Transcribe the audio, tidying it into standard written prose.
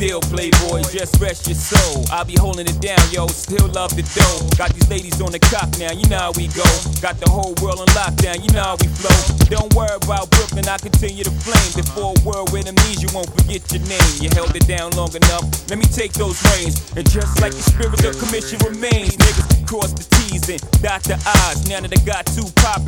deal, playboy, just rest your soul. I'll be holding it down, yo, still love the dough. Got these ladies on the cock now, you know how we go. Got the whole world on lockdown, you know how we flow. Don't worry about Brooklyn, I continue to flame. Before a world with amnesia, won't forget your name. You held it down long enough, let me take those reins. And just like the spirit of commission remains, niggas cross the T's and dot the I's. Now that I got too popular,